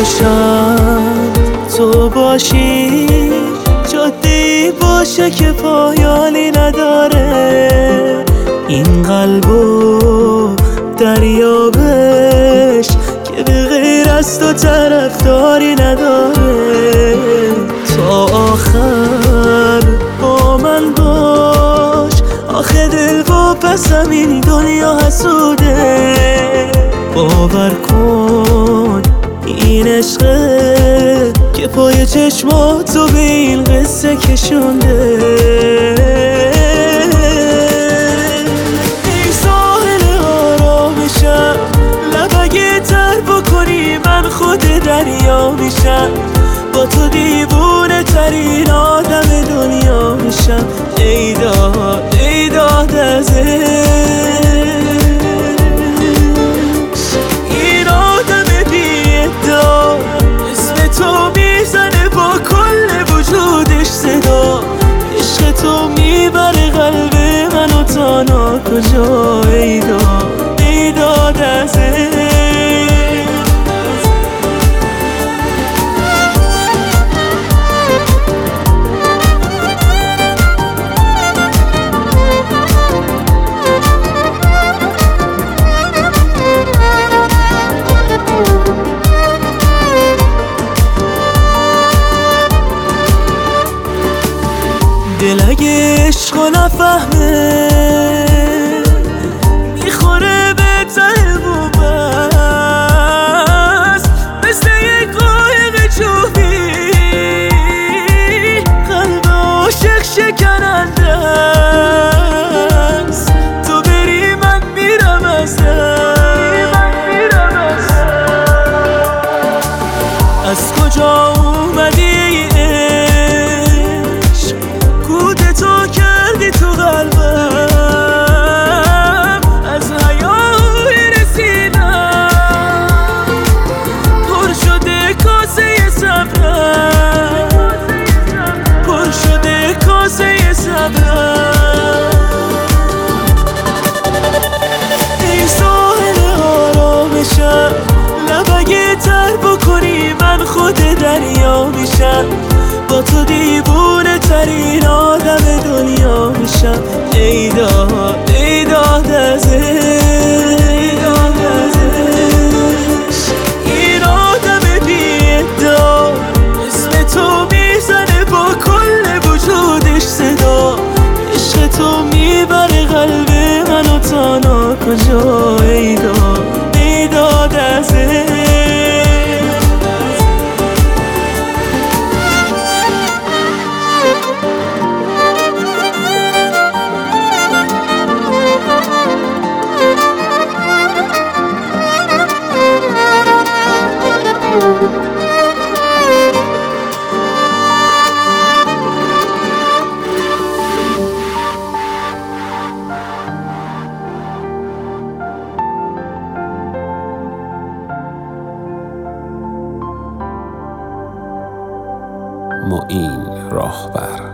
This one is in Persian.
میشم تو باشی، جاده‌ای باشه که پایانی نداره. این قلبو دریابش که به غیر از تو طرفداری نداره. تا آخر با من باش، آخه دل و پسم این دنیا حسوده. باور کن این عشقه که پای چشماتو به این قصه کشونده. ای ساحل آرامشم، لب اگه تر بکنی من خود دریا میشم. با تو دیوونه ترین آدم دنیا میشم. ای داد ای داد از این آدم بی ادعا، اسم تو میزنه با کل وجودش صدا. عشق تو میبره قلب منو تا ناکجا. ای داد ای داد از دل اگه عشقو نفهمه میخوره به ته بوبست، مثل یک قایق جوبی قلب عاشق شکننده است. تو بری من میرم از از کجا اومدی تو کردی تو قلبم، از حیای رسیدم پر شده کاسه صبرم، پر شده کاسه صبرم. ای ساحل آرامشم، لب اگه تر بکنی من خود دریا میشم. با تو دیوونه ترین آدم دنیا میشم. ای داد ای داد از این آدم بی ادعا، اسم تو میزنه با کل وجودش صدا. عشق تو میبره قلب منو تا ناکجا. ای داد ای داد از معین راهبر.